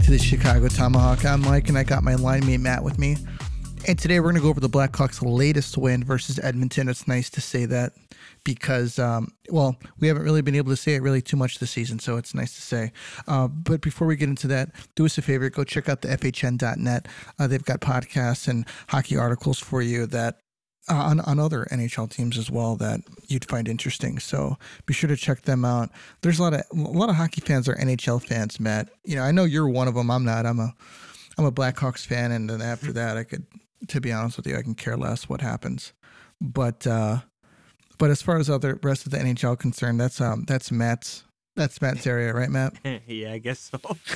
to the Chicago Tomahawk. I'm Mike, and I got my line mate Matt with me. And today we're going to go over the Blackhawks' latest win versus Edmonton. It's nice to say that because, we haven't really been able to say it really too much this season, so it's nice to say. But before we get into that, do us a favor, go check out the FHN.net. They've got podcasts and hockey articles for you that on other NHL teams as well that you'd find interesting. So be sure to check them out. There's a lot of hockey fans are NHL fans, Matt. You know, I know you're one of them. I'm not. I'm a Blackhawks fan, and then after that, to be honest with you, I can care less what happens. But as far as the rest of the NHL concerned, that's Matt's area, right, Matt? Yeah, I guess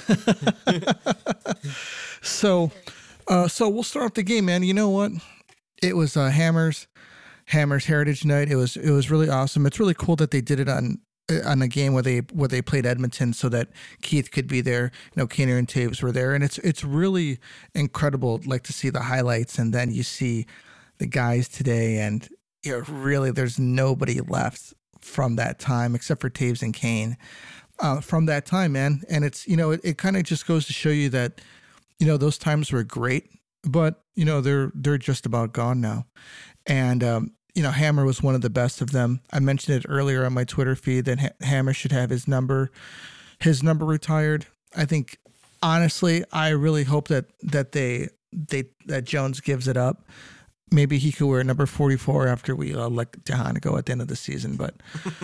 So so. we'll start off the game, man. You know what? It was Hammers Heritage Night. It was really awesome. It's really cool that they did it on a game where they played Edmonton, so that Keith could be there. You know, Kaner and Taves were there, and it's really incredible, like, to see the highlights, and then you see the guys today, and you know, really, there's nobody left from that time except for Taves and Kane from that time, man. And it's, you know, it kind of just goes to show you that, you know, those times were great, but you know, they're just about gone now. And you know, Hammer was one of the best of them. I mentioned it earlier on my Twitter feed that Hammer should have his number retired. I think, honestly, I really hope that Jones gives it up. Maybe he could wear number 44 after we let Dehan go at the end of the season. But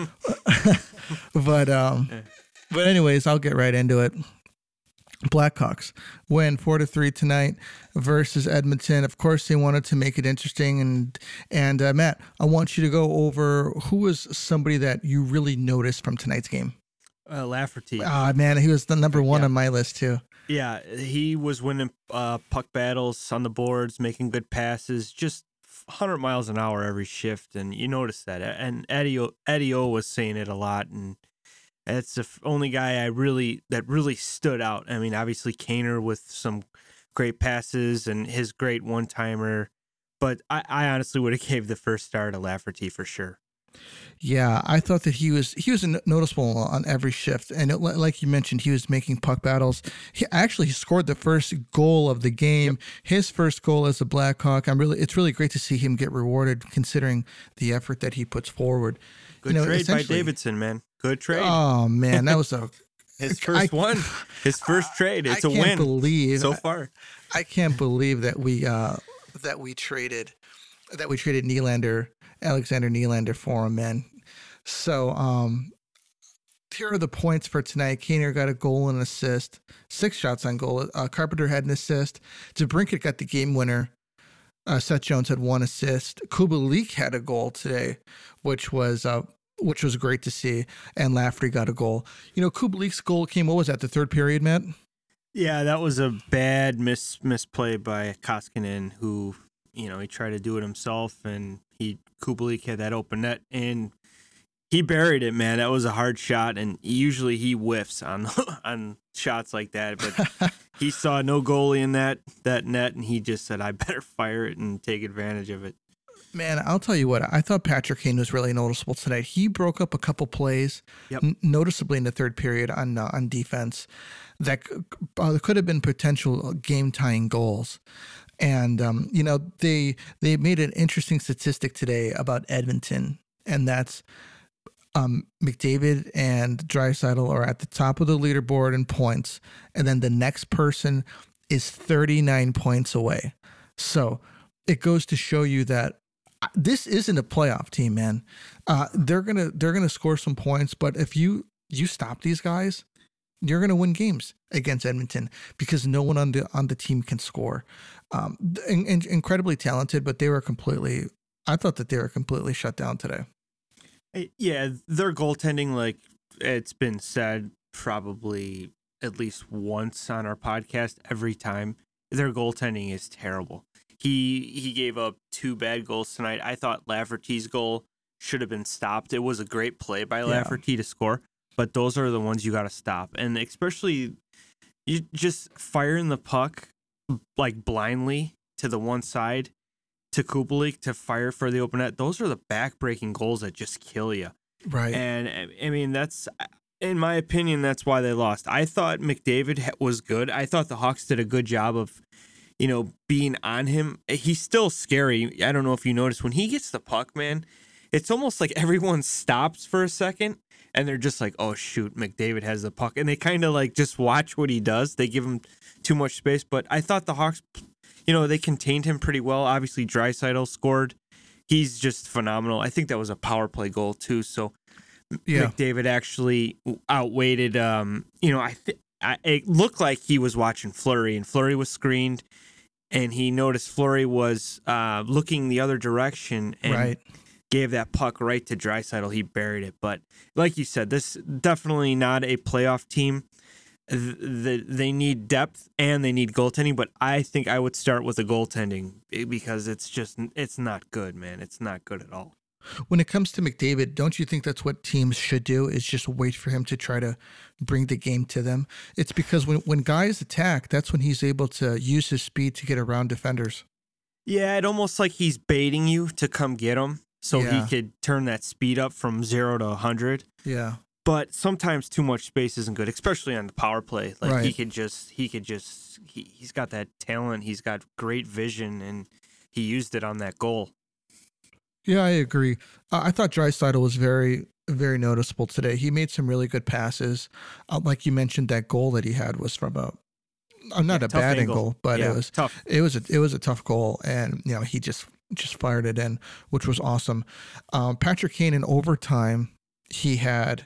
but anyways, I'll get right into it. Blackhawks win 4-3 tonight versus Edmonton. Of course, they wanted to make it interesting. And Matt, I want you to go over who was somebody that you really noticed from tonight's game. Lafferty. Man, he was the number one on my list too. Yeah, he was winning puck battles on the boards, making good passes, just 100 miles an hour every shift, and you notice that. And Eddie O was saying it a lot, and that's the only guy that really stood out. I mean, obviously Kaner with some great passes and his great one-timer, but I honestly would have gave the first star to Lafferty for sure. Yeah, I thought that he was noticeable on every shift, and like you mentioned, he was making puck battles. He scored the first goal of the game. Yep. His first goal as a Blackhawk. It's really great to see him get rewarded, considering the effort that he puts forward. Good trade by Davidson, man. Good trade. Oh man, that was his first one. His first trade. It's a win. So far. I can't believe that we traded Alexander Nylander for him, man. So here are the points for tonight. Kaner got a goal and an assist, 6 shots on goal. Carpenter had an assist. DeBrincat got the game winner. Seth Jones had 1 assist. Kubalik had a goal today, which was great to see. And Lafferty got a goal. You know, Kubalik's goal came, what was that, the third period, Matt? Yeah, that was a bad misplay by Koskinen, who, you know, he tried to do it himself, and Kubalik had that open net, and he buried it, man. That was a hard shot, and usually he whiffs on shots like that, but he saw no goalie in that net, and he just said, I better fire it and take advantage of it. Man, I'll tell you what, I thought Patrick Kane was really noticeable tonight. He broke up a couple plays, noticeably in the third period on defense, that could have been potential game-tying goals. And, you know, they made an interesting statistic today about Edmonton, and that's McDavid and Draisaitl are at the top of the leaderboard in points, and then the next person is 39 points away. So it goes to show you that this isn't a playoff team, man. They're gonna score some points, but if you stop these guys, you're gonna win games against Edmonton because no one on the team can score. Incredibly talented, but I thought that they were completely shut down today. Yeah, their goaltending, like it's been said probably at least once on our podcast, every time, their goaltending is terrible. He gave up 2 bad goals tonight. I thought Lafferty's goal should have been stopped. It was a great play by Lafferty to score, but those are the ones you got to stop. And especially you just firing the puck like blindly to the one side to Kubalik to fire for the open net. Those are the back-breaking goals that just kill you. Right. And I mean, In my opinion, that's why they lost. I thought McDavid was good. I thought the Hawks did a good job of, being on him. He's still scary. I don't know if you noticed when he gets the puck, man, it's almost like everyone stops for a second and they're just like, oh, shoot, McDavid has the puck. And they kind of like just watch what he does. They give him too much space. But I thought the Hawks, they contained him pretty well. Obviously, Draisaitl scored. He's just phenomenal. I think that was a power play goal, too. So McDavid actually outweighted, it looked like he was watching Fleury, and Fleury was screened, and he noticed Fleury was looking the other direction and gave that puck right to Draisaitl. He buried it. But like you said, this definitely not a playoff team. They need depth and they need goaltending, but I think I would start with the goaltending because it's not good, man. It's not good at all. When it comes to McDavid, don't you think that's what teams should do, is just wait for him to try to bring the game to them? It's because when guys attack, that's when he's able to use his speed to get around defenders. Yeah, it almost like he's baiting you to come get him so he could turn that speed up from 0 to 100. Yeah. But sometimes too much space isn't good, especially on the power play. Like he's got that talent. He's got great vision, and he used it on that goal. Yeah, I agree. I thought Draisaitl was very, very noticeable today. He made some really good passes. Like you mentioned, that goal that he had was from not a bad angle, but it was tough. It was a tough goal, and he just fired it in, which was awesome. Patrick Kane in overtime, he had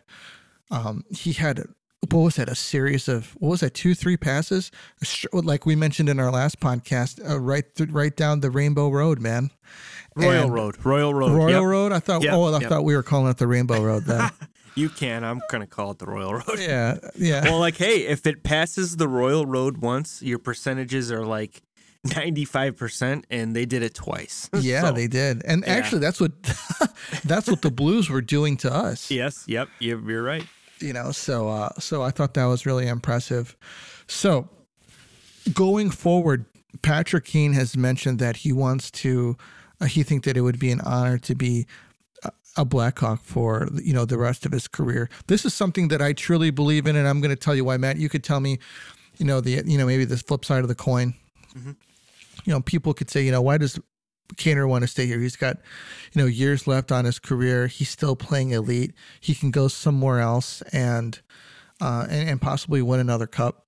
what was that? A series of 2-3 passes, like we mentioned in our last podcast, right down the Rainbow Road, man. Royal Road. I thought. Yep. I thought we were calling it the Rainbow Road then. You can. I'm gonna call it the Royal Road. Yeah. Well, like, hey, if it passes the Royal Road once, your percentages are like 95%, and they did it twice. Yeah, they did. And actually, that's what the Blues were doing to us. Yes. Yep. You're right. So I thought that was really impressive. So going forward, Patrick Kane has mentioned that he wants to. He thinks that it would be an honor to be a Blackhawk for the rest of his career. This is something that I truly believe in, and I'm going to tell you why. Matt, you could tell me, maybe the flip side of the coin. Mm-hmm. People could say, why does Kaner want to stay here? He's got, years left on his career. He's still playing elite. He can go somewhere else and possibly win another cup.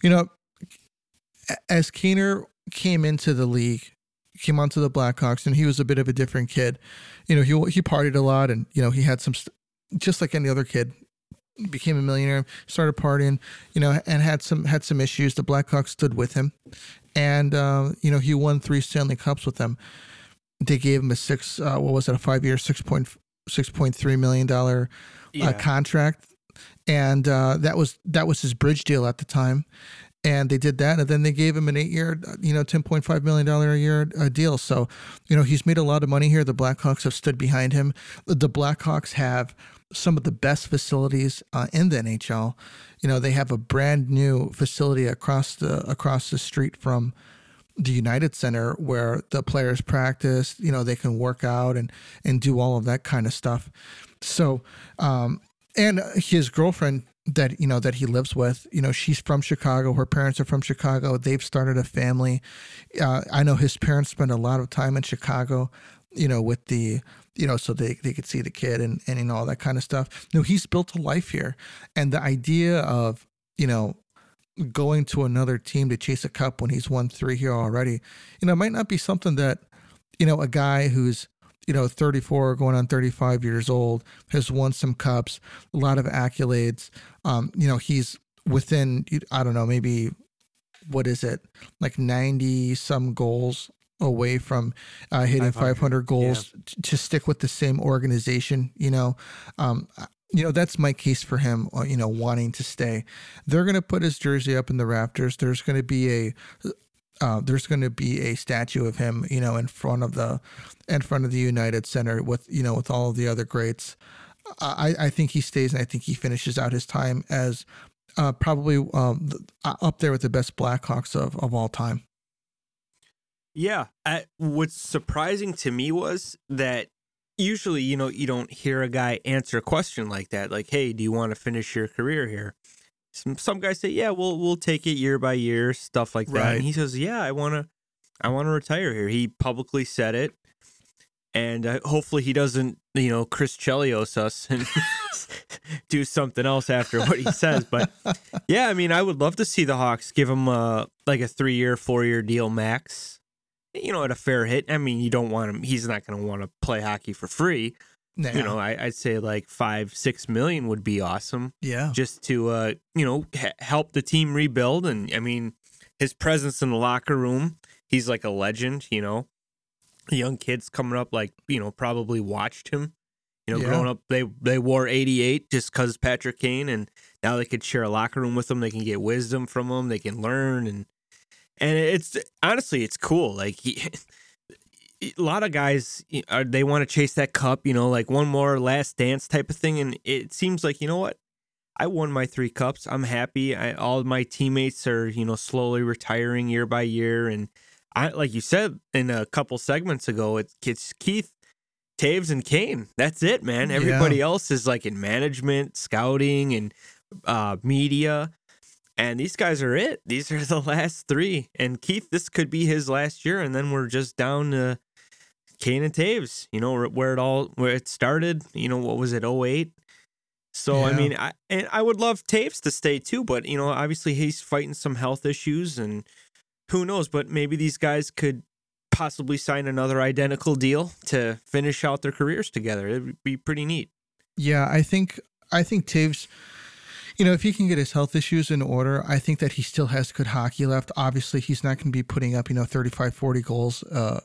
As Kaner came into the league, came onto the Blackhawks, and he was a bit of a different kid. He partied a lot, and he had some, just like any other kid, became a millionaire, started partying, and had some issues. The Blackhawks stood with him, and he won 3 Stanley Cups with them. They gave him a 5-year, $6.3 million contract, and that was his bridge deal at the time. And they did that, and then they gave him an 8-year, $10.5 million a year deal. So, he's made a lot of money here. The Blackhawks have stood behind him. The Blackhawks have some of the best facilities in the NHL. They have a brand new facility across the street from the United Center where the players practice. They can work out and do all of that kind of stuff. So, and his girlfriend that he lives with, she's from Chicago. Her parents are from Chicago. They've started a family. I know his parents spend a lot of time in Chicago, with the, so they could see the kid and all that kind of stuff. He's built a life here. And the idea of, going to another team to chase a cup when he's won 3 here already, might not be something that, a guy who's, 34 going on 35 years old, has won some cups, a lot of accolades. He's within, I don't know, maybe, what is it? Like 90 some goals away from hitting 500 goals to stick with the same organization. That's my case for him, wanting to stay. They're going to put his jersey up in the rafters. There's going to be a statue of him, in front of the United Center with all of the other greats. I think he stays, and I think he finishes out his time as probably up there with the best Blackhawks of all time. Yeah. What's surprising to me was that usually, you don't hear a guy answer a question like that. Like, hey, do you want to finish your career here? Some guys say, yeah, we'll take it year by year, stuff like that. Right. And he says, yeah, I want to retire here. He publicly said it. And hopefully he doesn't, Chris Chelios us and do something else after what he says. But yeah, I mean, I would love to see the Hawks give him like a 3-year, 4-year deal max, at a fair hit. I mean, you don't want him. He's not going to want to play hockey for free. Nah. I'd say like $5-6 million would be awesome. Yeah. Just to, help the team rebuild. And I mean, his presence in the locker room, he's like a legend, Young kids coming up, like, probably watched him. Growing up, they wore 88 just because Patrick Kane, and now they could share a locker room with him. They can get wisdom from him. They can learn, and it's honestly, it's cool. Like a lot of guys, they want to chase that cup, like one more last dance type of thing. And it seems like, you know what? I won my 3 cups. I'm happy. All of my teammates are, slowly retiring year by year, and like you said in a couple segments ago, it's Keith, Toews, and Kane. That's it, man. Everybody else is like in management, scouting, and media. And these guys are it. These are the last 3. And Keith, this could be his last year. And then we're just down to Kane and Toews, where it started, what was it, 08? So, I mean, I would love Toews to stay too. But, obviously he's fighting some health issues, and who knows, but maybe these guys could possibly sign another identical deal to finish out their careers together. It would be pretty neat. Yeah, I think Toews, if he can get his health issues in order, I think that he still has good hockey left. Obviously, he's not going to be putting up, 35, 40 goals.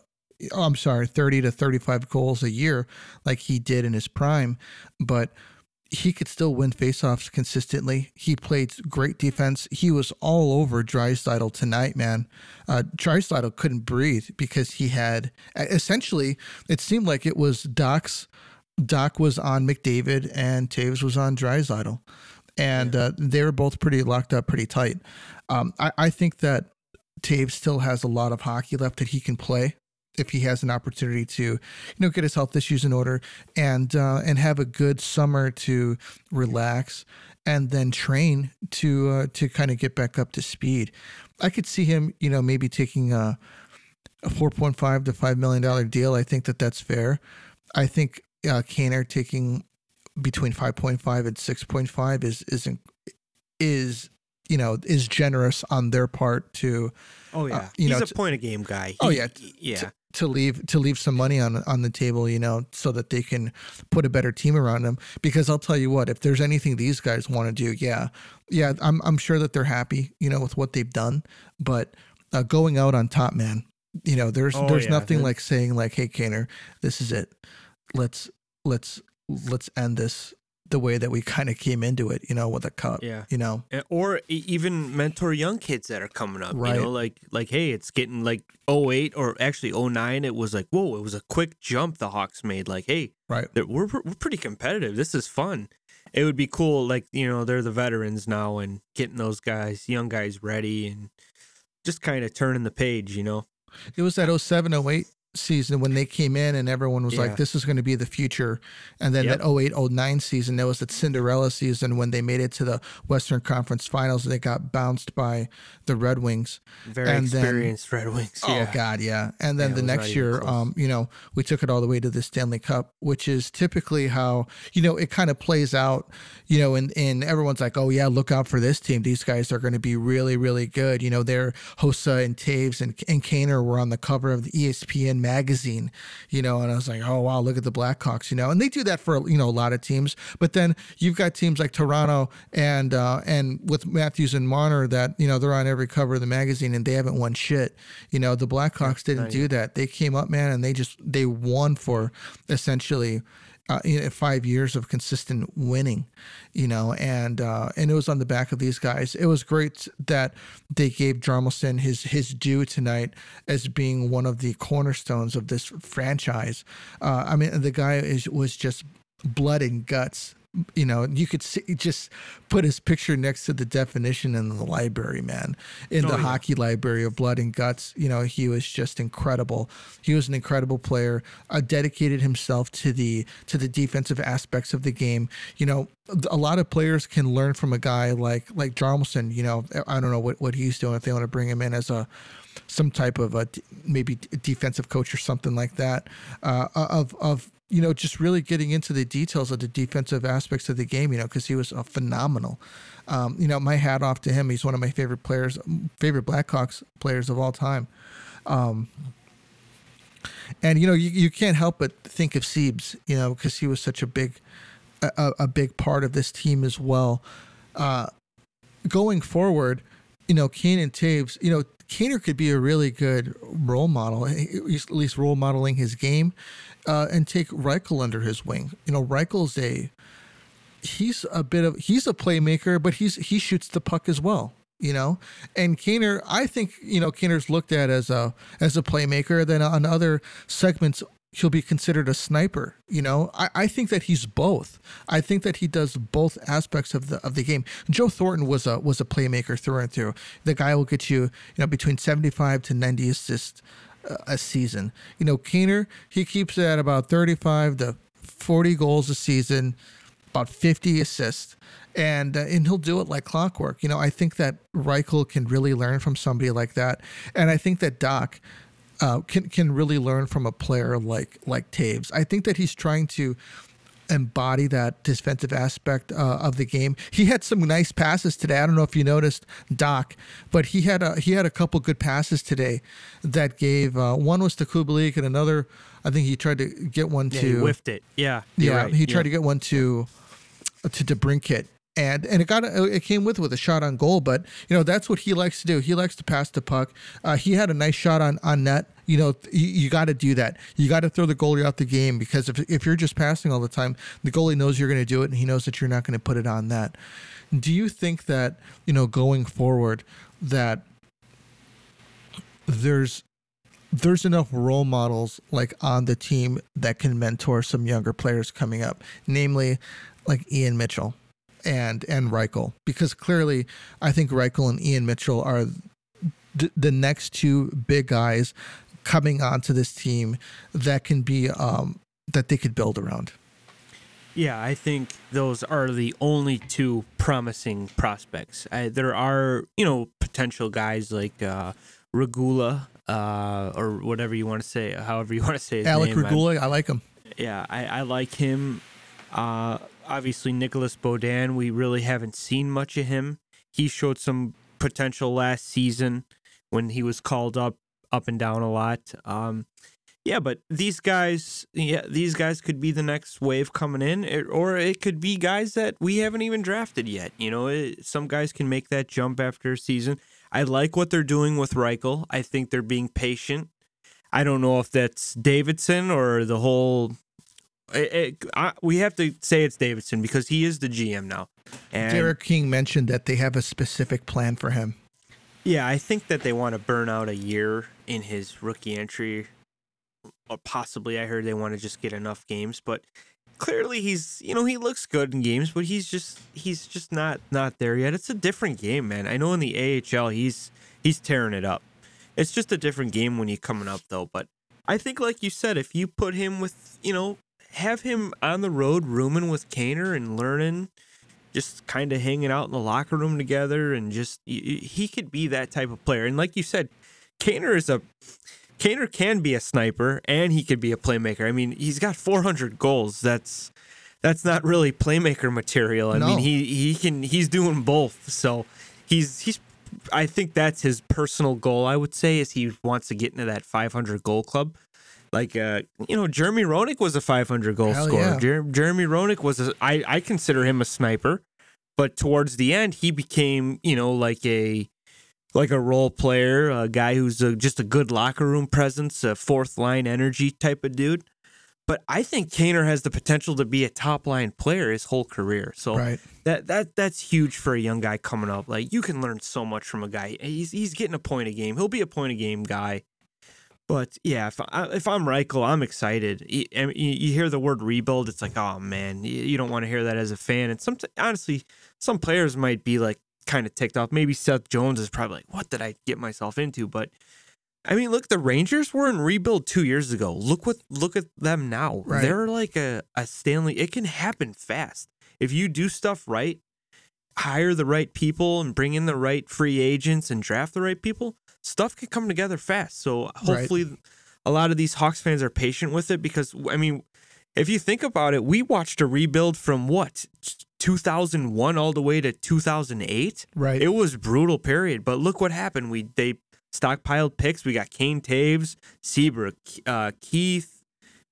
30 to 35 goals a year like he did in his prime, but he could still win faceoffs consistently. He played great defense. He was all over Draisaitl tonight, man. Draisaitl couldn't breathe because he had essentially, it seemed like it was Doc was on McDavid and Toews was on Draisaitl. And they were both pretty locked up, pretty tight. I think that Toews still has a lot of hockey left that he can play if he has an opportunity to, get his health issues in order and have a good summer to relax and then train to kind of get back up to speed. I could see him, maybe taking a $4.5 to $5 million deal. I think that's fair. I think Kaner taking between 5.5 and 6.5 is generous on their part to. Oh yeah, he's a point of game guy. Yeah. To leave some money on the table, so that they can put a better team around them. Because I'll tell you what, if there's anything these guys want to do, I'm sure that they're happy, with what they've done. But going out on top, man, there's nothing like saying like, hey, Kaner, this is it. Let's end this the way that we kind of came into it, with a cup, or even mentor young kids that are coming up, right. Like, hey, it's getting like 08 or actually 09. It was like, whoa, it was a quick jump the Hawks made. Like, hey, right. We're pretty competitive. This is fun. It would be cool. Like, they're the veterans now and getting those young guys ready and just kind of turning the page, It was that 07, 08 season when they came in and everyone was like, this is going to be the future. And then that 08, 09 season, that was that Cinderella season when they made it to the Western Conference Finals. They got bounced by the Red Wings. Very experienced Red Wings. Oh, God, yeah. And then the next year, we took it all the way to the Stanley Cup, which is typically how, it kind of plays out, and everyone's like, oh, yeah, look out for this team. These guys are going to be really, really good. They're Hossa and Toews and Kaner were on the cover of the ESPN magazine, and I was like, oh, wow, look at the Blackhawks, and they do that for, a lot of teams. But then you've got teams like Toronto and with Matthews and Marner that, they're on every cover of the magazine and they haven't won shit. The Blackhawks didn't do that. They came up, man, and they won for essentially 5 years of consistent winning, and it was on the back of these guys. It was great that they gave Jarmelson his due tonight as being one of the cornerstones of this franchise. The guy was just blood and guts You know, you could see, just put his picture next to the definition in the library, man, in the hockey library of Blood and Guts. You know, he was just incredible. He was an incredible player, dedicated himself to the defensive aspects of the game. You know, a lot of players can learn from a guy like Jarmelson. You know, I don't know what he's doing, if they want to bring him in as some type of maybe defensive coach or something like that, of you know, just really getting into the details of the defensive aspects of the game, you know, because he was phenomenal. You know, my hat off to him. He's one of my favorite Blackhawks players of all time. And, you know, you can't help but think of Siebes, you know, because he was such a big part of this team as well. Going forward, you know, Kane and Toews, you know, Kaner could be a really good role model, at least role modeling his game, and take Reichel under his wing. You know, Reichel's he's a playmaker, but he shoots the puck as well. You know, and Kaner, I think, you know, Kaner's looked at as a playmaker. Then on other segments, he'll be considered a sniper. You know, I think that he's both. I think that he does both aspects of the game. Joe Thornton was a playmaker through and through. The guy will get you know, between 75 to 90 assists a season. You know, Kaner, he keeps it at about 35 to 40 goals a season, about 50 assists. And he'll do it like clockwork. You know, I think that Reichel can really learn from somebody like that. And I think that Doc can really learn from a player like Toews. I think that he's trying to embody that defensive aspect of the game. He had some nice passes today. I don't know if you noticed, Doc, but he had a couple good passes today that gave one was to Kubalik, and another, I think he tried to get one to he whiffed it. Yeah. Right. He tried to get one to DeBrincat. And it came with a shot on goal, but you know, that's what he likes to do. He likes to pass the puck. He had a nice shot on net. You know, you got to do that. You got to throw the goalie out the game, because if you're just passing all the time, the goalie knows you're going to do it, and he knows that you're not going to put it on net. Do you think that, you know, going forward, that there's enough role models like on the team that can mentor some younger players coming up, namely like Ian Mitchell and Reichel? Because clearly I think Reichel and Ian Mitchell are the next two big guys coming onto this team that can be that they could build around. Yeah, I think those are the only two promising prospects. There are, you know, potential guys like Regula, or whatever you want to say, however you want to say his Alec name. Regula, I like him. Yeah, I like him. Obviously, Nicholas Baudin, we really haven't seen much of him. He showed some potential last season when he was called up and down a lot. Yeah, but these guys could be the next wave coming in, or it could be guys that we haven't even drafted yet. You know, some guys can make that jump after a season. I like what they're doing with Reichel. I think they're being patient. I don't know if that's Davidson or the whole... we have to say it's Davidson, because he is the GM now. And Derek King mentioned that they have a specific plan for him. Yeah, I think that they want to burn out a year in his rookie entry, or possibly I heard they want to just get enough games. But clearly he looks good in games, but he's just not there yet. It's a different game, man. I know in the AHL he's tearing it up. It's just a different game when you're coming up, though. But I think, like you said, if you put him with, you know, have him on the road rooming with Kaner and learning, just kind of hanging out in the locker room together, and just he could be that type of player. And like you said, Kaner can be a sniper, and he could be a playmaker. I mean, he's got 400 goals. That's not really playmaker material. I mean, he's doing both. So he's I think that's his personal goal, I would say, is he wants to get into that 500 goal club. Like, Jeremy Roenick was a 500 goal scorer. Yeah. Jeremy Roenick I consider him a sniper, but towards the end, he became, you know, like a role player, a guy who's just a good locker room presence, a fourth line energy type of dude. But I think Kaner has the potential to be a top line player his whole career. So right. that's huge for a young guy coming up. Like, you can learn so much from a guy. He's getting a point a game. He'll be a point a game guy. But yeah, if I'm Reichel, I'm excited. You hear the word rebuild, it's like, oh man, you don't want to hear that as a fan. And honestly, some players might be like kind of ticked off. Maybe Seth Jones is probably like, what did I get myself into? But I mean, look, the Rangers were in rebuild 2 years ago. Look at them now. Right. They're like a Stanley. It can happen fast if you do stuff right, hire the right people, and bring in the right free agents and draft the right people. Stuff can come together fast. So hopefully a lot of these Hawks fans are patient with it because, I mean, if you think about it, we watched a rebuild from 2001 all the way to 2008. Right. It was a brutal period, but look what happened. They stockpiled picks. We got Kane Taves, Seabrook, Keith.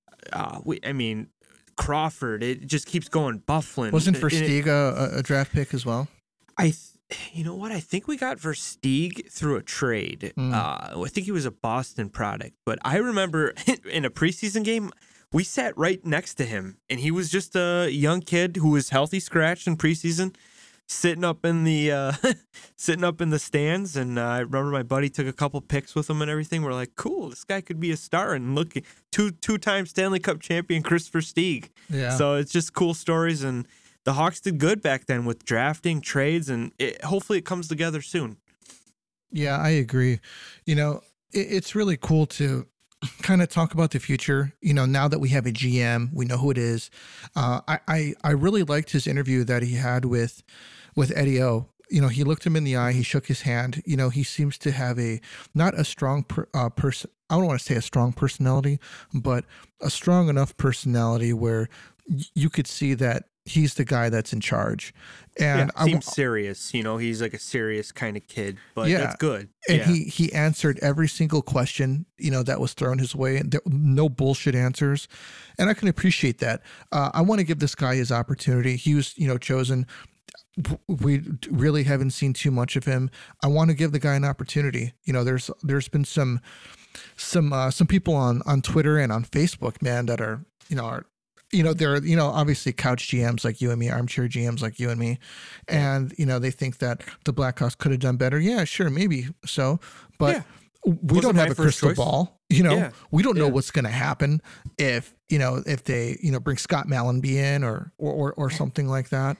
Crawford. It just keeps going. Byfuglien. Wasn't Versteeg a draft pick as well? You know what? I think we got Versteeg through a trade. I think he was a Boston product. But I remember in a preseason game, we sat right next to him, and he was just a young kid who was healthy scratched in preseason, sitting up in the stands. And I remember my buddy took a couple pics with him and everything. We're like, cool, this guy could be a star. And look, two-time Stanley Cup champion Chris Versteeg. Yeah. So it's just cool stories. And the Hawks did good back then with drafting, trades, and hopefully it comes together soon. Yeah, I agree. You know, it's really cool to kind of talk about the future. You know, now that we have a GM, we know who it is. I really liked his interview that he had with Eddie O. You know, he looked him in the eye, he shook his hand. You know, he seems to have not a strong person. I don't want to say a strong personality, but a strong enough personality where you could see that he's the guy that's in charge. And seems serious. You know, he's like a serious kind of kid, but that's good. And he answered every single question, you know, that was thrown his way. No bullshit answers. And I can appreciate that. I want to give this guy his opportunity. He was, you know, chosen. We really haven't seen too much of him. I want to give the guy an opportunity. You know, there's been some people on Twitter and on Facebook, man, that are they're, you know, obviously couch GMs like you and me, armchair GMs like you and me. And, you know, they think that the Blackhawks could have done better. Yeah, sure. Maybe so. But we don't have a crystal ball. You know, we don't know what's going to happen if they, you know, bring Scott Mallenby in or something like that.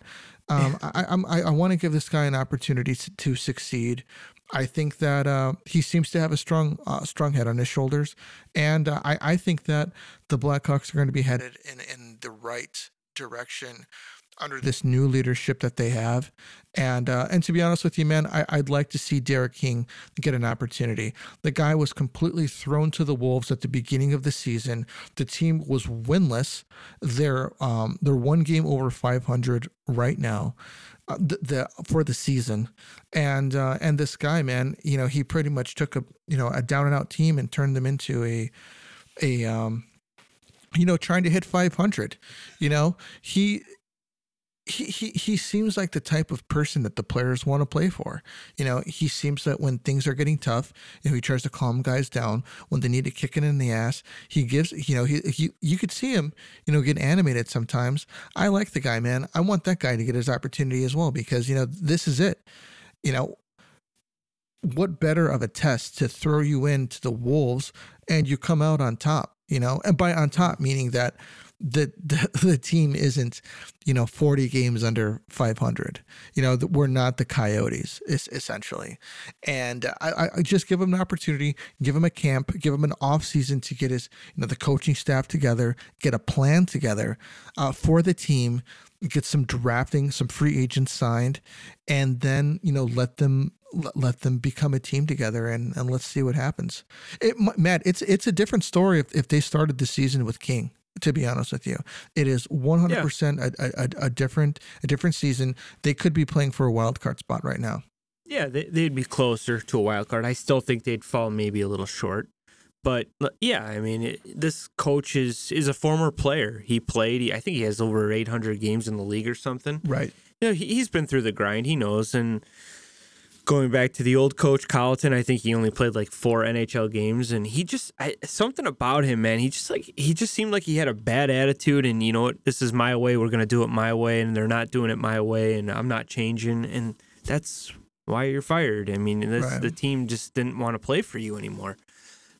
I want to give this guy an opportunity to succeed. I think that he seems to have a strong head on his shoulders, and I think that the Blackhawks are going to be headed in the right direction under this new leadership that they have. And to be honest with you, man, I'd like to see Derek King get an opportunity. The guy was completely thrown to the wolves at the beginning of the season. The team was winless. They're one game over 500 right now. For the season, and this guy, man, you know, he pretty much took a down and out team and turned them into a trying to hit 500. You know, he seems like the type of person that the players want to play for. You know, he seems that when things are getting tough, you know, he tries to calm guys down. When they need to kick it in the ass, he gives, you know, you could see him, you know, get animated sometimes. I like the guy, man. I want that guy to get his opportunity as well, because, you know, this is it. You know, what better of a test to throw you into the wolves and you come out on top, you know, and by on top, meaning that the team isn't, you know, 40 games under 500. You know, we're not the Coyotes, essentially. And I just give him an opportunity, give him a camp, give him an off season to get his, you know, the coaching staff together, get a plan together for the team, get some drafting, some free agents signed, and then, you know, let them become a team together, and let's see what happens. Matt, it's a different story if they started the season with King. To be honest with you, it is 100% a different season. They could be playing for a wild card spot right now. Yeah, they'd be closer to a wild card. I still think they'd fall maybe a little short. But yeah, I mean, this coach is a former player. He played. I think he has over 800 games in the league or something. Right. You know, he's been through the grind. He knows. And going back to the old coach, Colleton, I think he only played like 4 NHL games, and something about him, man. He just seemed like he had a bad attitude, and you know what? This is my way. We're gonna do it my way, and they're not doing it my way, and I'm not changing, and that's why you're fired. I mean, the team just didn't want to play for you anymore.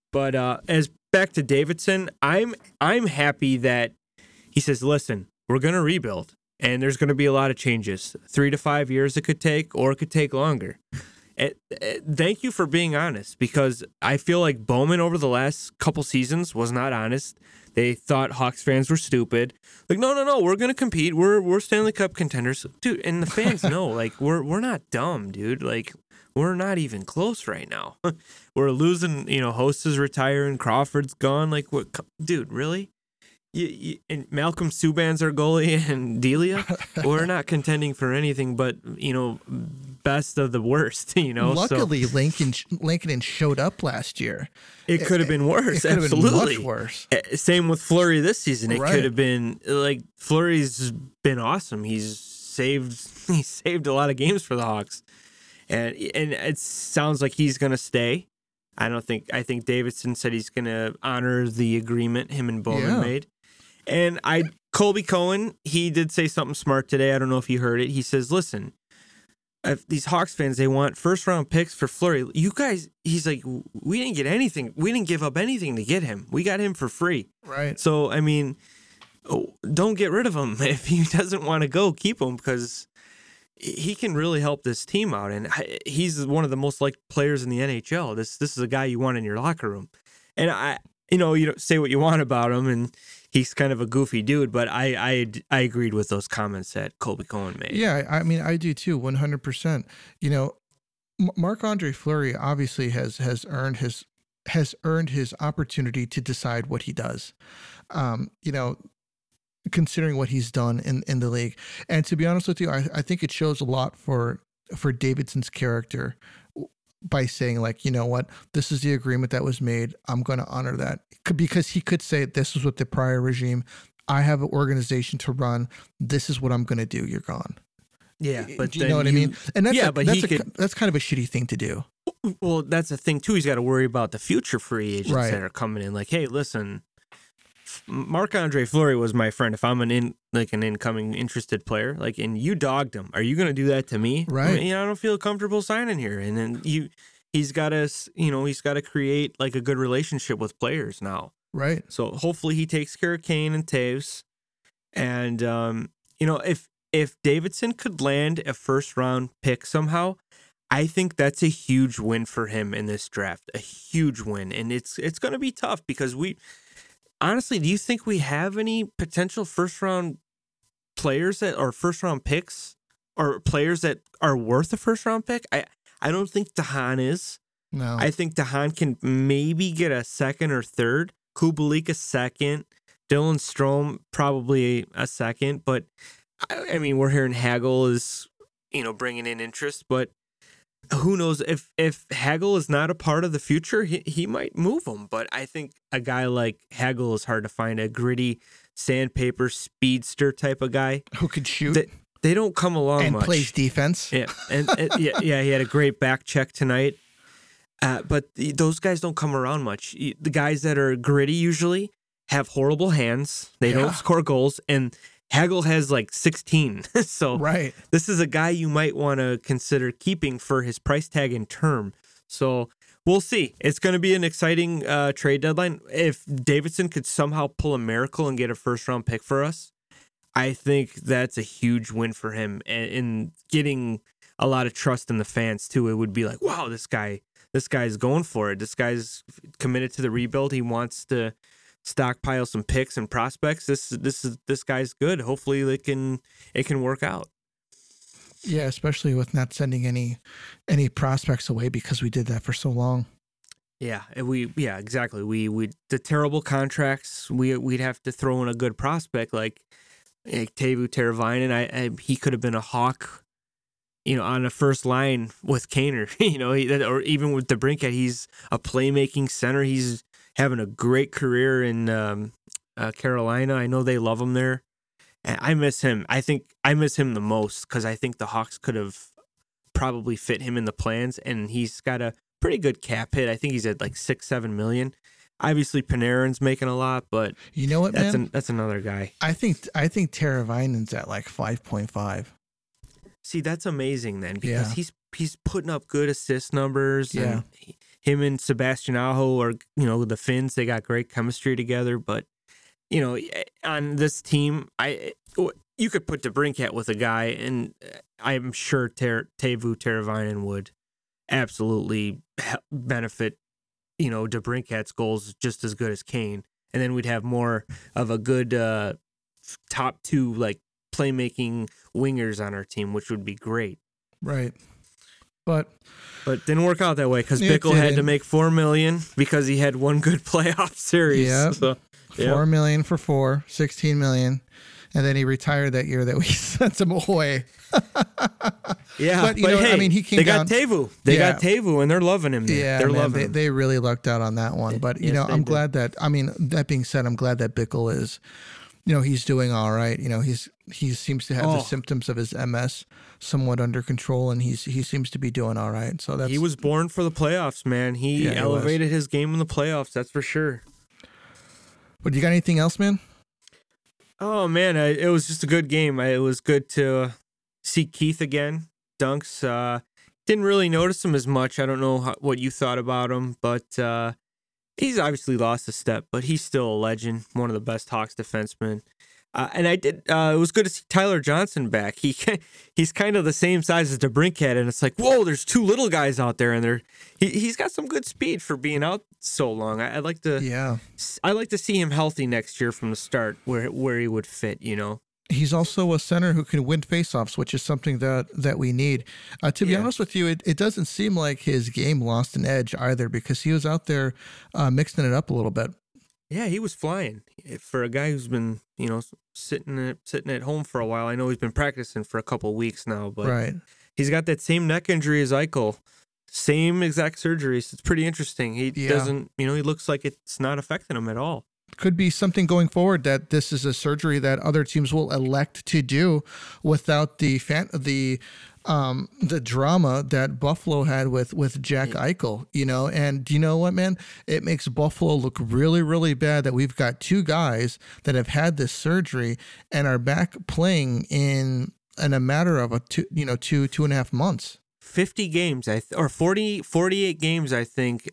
But as back to Davidson, I'm happy that he says, listen, we're going to rebuild, and there's going to be a lot of changes. 3 to 5 years it could take, or it could take longer. Thank you for being honest, because I feel like Bowman over the last couple seasons was not honest. They thought Hawks fans were stupid. Like, no, we're gonna compete. We're Stanley Cup contenders, dude. And the fans know, like, we're not dumb, dude. Like, we're not even close right now. We're losing. Host is retiring. Crawford's gone. Like, what, dude? Really? And Malcolm Subban's our goalie, and Delia. We're not contending for anything but best of the worst. Luckily, Lincoln showed up last year. It could have been worse. It could have Absolutely, been much worse. Same with Fleury this season. It Right. could have been like Fleury's been awesome. He's saved a lot of games for the Hawks, and it sounds like he's gonna stay. I think Davidson said he's gonna honor the agreement him and Bowman made. And Colby Cohen, he did say something smart today. I don't know if you heard it. He says, listen, if these Hawks fans, they want first round picks for Fleury. You guys, he's like, we didn't get anything. We didn't give up anything to get him. We got him for free. Right. So, I mean, don't get rid of him. If he doesn't want to go, keep him, because he can really help this team out. And he's one of the most liked players in the NHL. This is a guy you want in your locker room. And you don't say what you want about him, and he's kind of a goofy dude, but I agreed with those comments that Colby Cohen made. Yeah, I mean, I do too, 100%. Marc-Andre Fleury obviously has earned his opportunity to decide what he does. Considering what he's done in the league, and to be honest with you, I think it shows a lot for Davidson's character by saying, like, you know what, this is the agreement that was made. I'm going to honor that, because he could say, this was with the prior regime. I have an organization to run. This is what I'm going to do. You're gone. Yeah, but you know what I mean? And that's that's kind of a shitty thing to do. Well, that's the thing too. He's got to worry about the future free agents Right. that are coming in. Like, hey, listen, Marc-Andre Fleury was my friend. If I'm an incoming interested player, like, and you dogged him, are you going to do that to me? Right. I don't feel comfortable signing here. And then he's got to create like a good relationship with players now. Right. So hopefully he takes care of Kane and Taves. And if Davidson could land a first round pick somehow, I think that's a huge win for him in this draft. A huge win. And it's going to be tough, because honestly, do you think we have any potential first round players or first round picks, or players that are worth a first round pick? I don't think DeHaan is. No. I think DeHaan can maybe get a second or third. Kubalik a second. Dylan Strome probably a second. But I mean, we're hearing Hagel is bringing in interest, but who knows, if Hagel is not a part of the future, he might move him. But I think a guy like Hagel is hard to find, a gritty sandpaper speedster type of guy Who could shoot they don't come along and much. plays defense. Yeah, and he had a great back check tonight. But those guys don't come around much. The guys that are gritty usually have horrible hands. They don't score goals, and Hagel has like 16. So Right. this is a guy you might want to consider keeping for his price tag and term. So we'll see. It's going to be an exciting trade deadline. If Davidson could somehow pull a miracle and get a first round pick for us, I think that's a huge win for him, and in getting a lot of trust in the fans too. It would be like, wow, this guy's going for it. This guy's committed to the rebuild. He wants to stockpile some picks and prospects. This guy's good. Hopefully it can work out. Yeah, especially with not sending any prospects away, because we did that for so long. Yeah, exactly. We the terrible contracts. We'd have to throw in a good prospect like Teuvo Teravainen. He could have been a Hawk, on the first line with Kaner. Or even with DeBrincat, he's a playmaking center. He's having a great career in Carolina. I know they love him there. And I miss him. I think I miss him the most, because I think the Hawks could have probably fit him in the plans, and he's got a pretty good cap hit. I think he's at like 6-7 million. Obviously, Panarin's making a lot, but you know what, man? That's another guy. I think Teravainen's at like 5.5. See, that's amazing then, because he's putting up good assist numbers. And him and Sebastian Aho are, the Finns, they got great chemistry together. But, on this team, you could put DeBrincat with a guy, and I'm sure Teuvo Teravainen would absolutely benefit, DeBrincat's goals just as good as Kane. And then we'd have more of a good top two, like, playmaking wingers on our team, which would be great. Right. But didn't work out that way because Bickle had to make $4 million because he had one good playoff series. Yeah. So, $4 million for 4, $16 million. And then he retired that year that we sent him away. Yeah, but hey, I mean, he came they down. Got Teuvo. They got Teuvo, and they're loving him there. Yeah, they're man, loving him. They really lucked out on that one. But, I'm glad that, that being said, I'm glad that Bickle is, he's doing all right. He seems to have the symptoms of his MS somewhat under control, and he seems to be doing all right. So he was born for the playoffs, man. He elevated his game in the playoffs, that's for sure. But you got anything else, man? Oh, man, it was just a good game. It was good to see Keith again. Dunks, didn't really notice him as much. I don't know what you thought about him, but he's obviously lost a step, but he's still a legend, one of the best Hawks defensemen. And it was good to see Tyler Johnson back. He's kind of the same size as DeBrincat, and it's like, whoa, there's two little guys out there, and he's got some good speed for being out so long. I'd like to see him healthy next year from the start, where he would fit. He's also a center who can win faceoffs, which is something that we need. To be honest with you, it doesn't seem like his game lost an edge either, because he was out there mixing it up a little bit. Yeah, he was flying for a guy who's been, sitting at home for a while. I know he's been practicing for a couple of weeks now, but he's got that same neck injury as Eichel, same exact surgery. So it's pretty interesting. He doesn't, he looks like it's not affecting him at all. Could be something going forward that this is a surgery that other teams will elect to do without the drama that Buffalo had with Jack Eichel, and you know what, man, it makes Buffalo look really, really bad that we've got two guys that have had this surgery and are back playing in a matter of 2.5 months. 50 games, or 48 games, I think.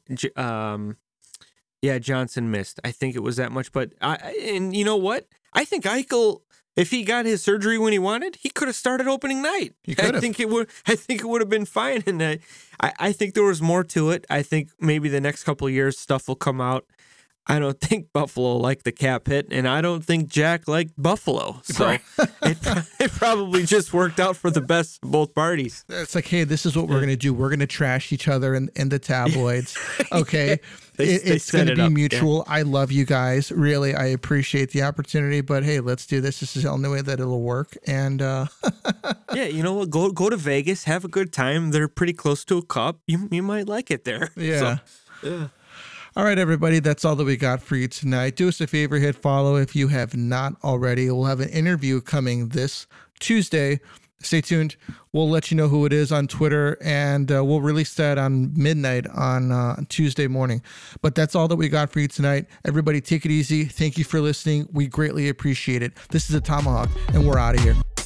Johnson missed. I think it was that much, but and you know what? I think Eichel, if he got his surgery when he wanted, he could have started opening night. I think it would have been fine. And I think there was more to it. I think maybe the next couple of years stuff will come out. I don't think Buffalo liked the cap hit, and I don't think Jack liked Buffalo. So it probably just worked out for the best of both parties. It's like, hey, this is what we're going to do. We're going to trash each other in the tabloids. Okay. It's going to be mutual. Yeah. I love you guys. Really, I appreciate the opportunity. But hey, let's do this. This is the only way that it'll work. And yeah, you know what? Go to Vegas, have a good time. They're pretty close to a cup. You might like it there. Yeah. So, yeah. All right, everybody, that's all that we got for you tonight. Do us a favor, hit follow if you have not already. We'll have an interview coming this Tuesday. Stay tuned. We'll let you know who it is on Twitter, and we'll release that on midnight on Tuesday morning. But that's all that we got for you tonight. Everybody, take it easy. Thank you for listening. We greatly appreciate it. This is a Tomahawk, and we're out of here.